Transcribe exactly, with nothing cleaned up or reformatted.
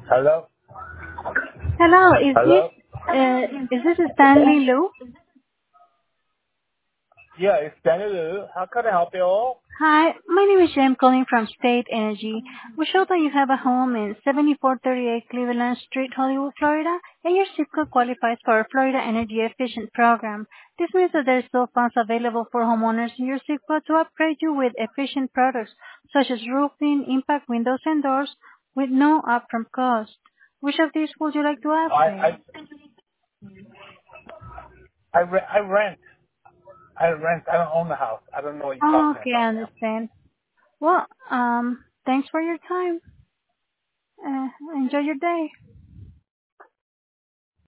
Hello? Hello, is this Hello? uh, is this Stanley Lou? Yeah, it's Daniel Liu. How can I help you? Hi, my name is Jem calling from State Energy. We show that you have a home in seventy-four thirty-eight Cleveland Street, Hollywood, Florida, and your zip code qualifies for our Florida Energy Efficient program. This means that there is still funds available for homeowners in your zip code to upgrade you with efficient products such as roofing, impact windows and doors with no upfront cost. Which of these would you like to I upgrade? I I, re- I rent. I rent. I don't own the house. I don't know what you're Oh, talking okay, I about, ma'am. understand. Well, um, thanks for your time. Uh, enjoy your day.